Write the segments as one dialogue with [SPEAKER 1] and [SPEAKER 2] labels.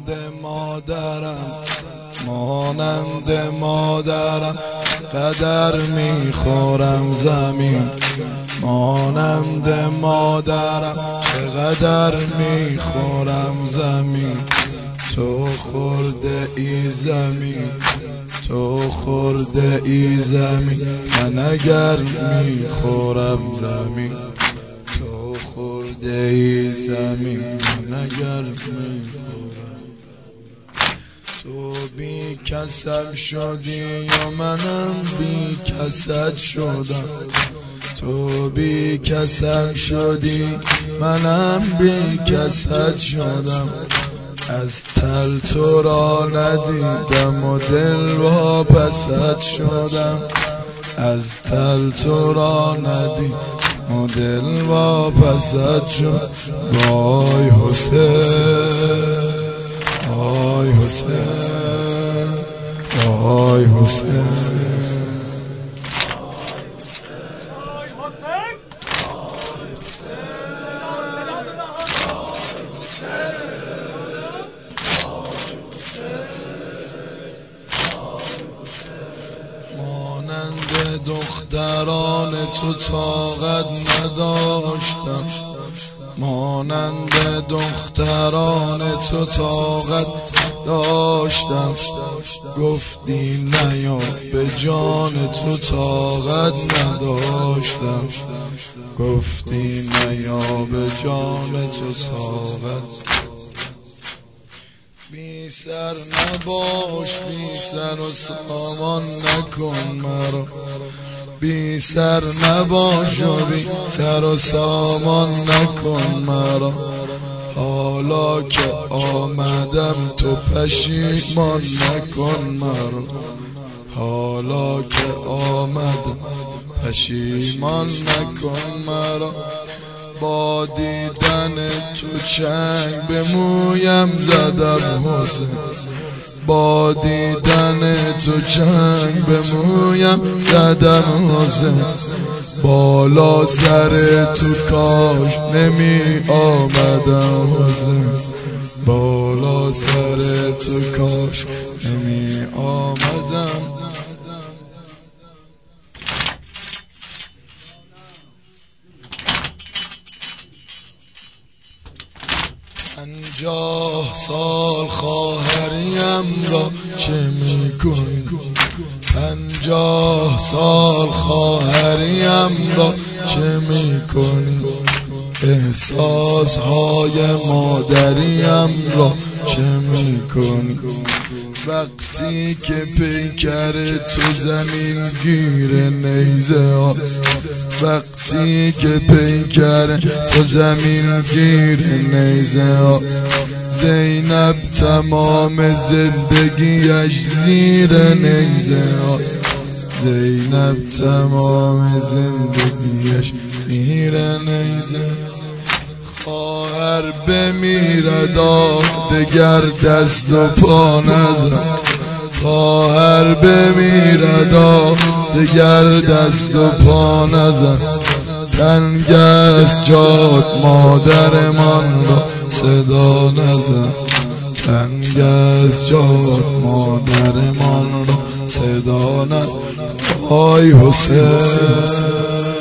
[SPEAKER 1] مانند مادرم قدر میخورم زمین، مانند مادرم چقدر میخورم زمین. تو خورده ای زمین، تو خورده ای زمین، من اگر میخورم زمین. تو خورده ای زمین، من اگر میخورم. تو بی کسل شدی یا منم بی کسل شدم. تو بی کسل شدی منم بی کسل شدم. از تل تو را ندیدم و دل واپست شدم. از تل تو را ندیدم و دل واپست شد. وای حسین، وای حسین، وای حسین. مانند دختران تو طاقت نداشتم، مانند دختران تو طاقت داشتم. گفتی نیا به جان تو طاقت نداشتم. گفتی نیا به جان تو طاقت. بی سر نباش، بی سر و سامان نکن مرا. بی سر نباش و بی سر و سامان نکن مرا. حالا که آمدم تو پشیمان نکن مرا. حالا که آمدم پشیمان نکن مرا. با دیدن تو چنگ به مویم زدم حسین. با دیدن تو چنگ به مویم زدم حسین. بالا سر تو کاش نمی آمدم حسین. بالا سر تو کاش نمی آمدم. پنجاه سال خواهریم را چه میکنی؟ 50 سال خواهریم را چه میکنی؟ احساس های مادریم را چه میکنی؟ وقتی که پیکر تو زمین گیر نیزه هاست. وقتی که پیکر تو زمین گیر نیزه هاست. زینب تمام زندگیش زیر نیزه هاست. زینب تمام زندگیش زیر نیزه. خواهر بمیرد دگر دست و پا نزن. خواهر بمیرد دگر دست و پا نزن. تنگ است جات مادرمان را صدا نزن. تنگ است جات مادرمان را صدا نزن. وای حسین،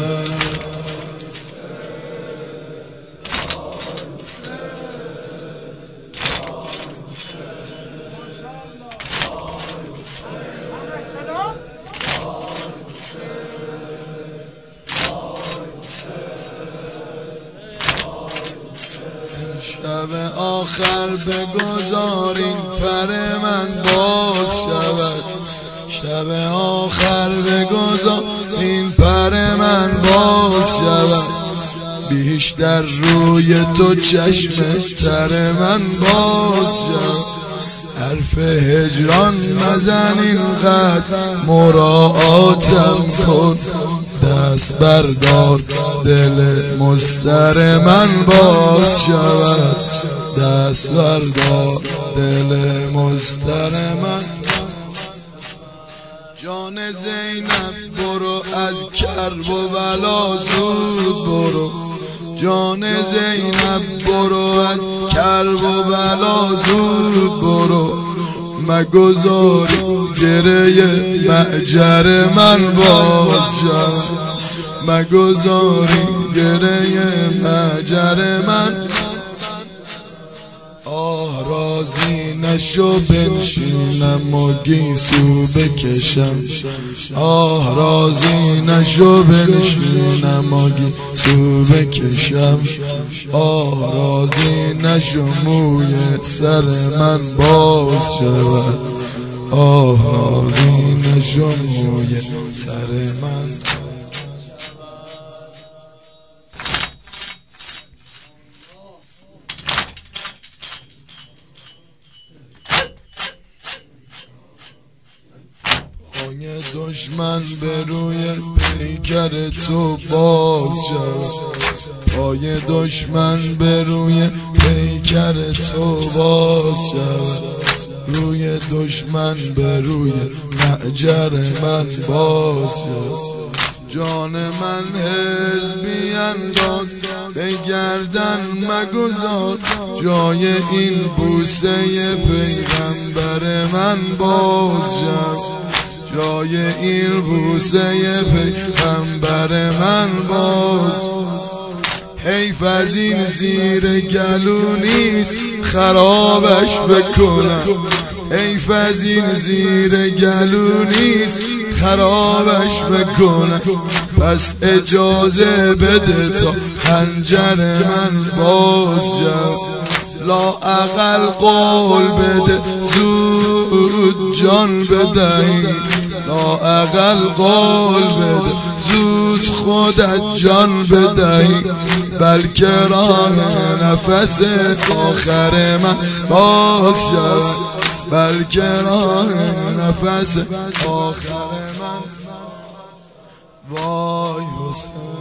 [SPEAKER 1] شب آخر بگذارین پر من باز شود. شب آخر بگذارین پر من باز شود. بیشتر روی تو چشم تر من باز شود. حرف هجران نزن اینقدر مراعاتم کن. دست بردار دل مستر من باز شود. دست بردار دل مستر من. جان زینب برو از کرب و بلا زود برو. جان زینب برو از کرب و بلا زود برو مگذاری گره معجر من باز شود مگذاری گره معجر من آه راضی نشو بنشینم و گیسو بکشم آه راضی نشو بنشینم و گیسو بکشم آه راضی نشو موی سر من باز شود آه راضی نشو موی سر من پای دشمن به روی پیکر تو باز شود پای دشمن به روی پیکر تو باز شود روی دشمن به روی معجر من باز شود جان من حرز بینداز به گردن مگذار جای این بوسه پیغمبر من باز شد جای این بوسه پیغمبر من باز حیف از این زیر گلو نیست خرابش بکنم حیف از این زیر گلو نیست خرابش بکنم پس اجازه بده تا خنجر من باز شد لااقل قول بده زود جان بدهی لااقل قول بده زود خودت جان بدهی بلکه راه نفس آخر من باز شد بلکه راه نفس آخر من وای حسین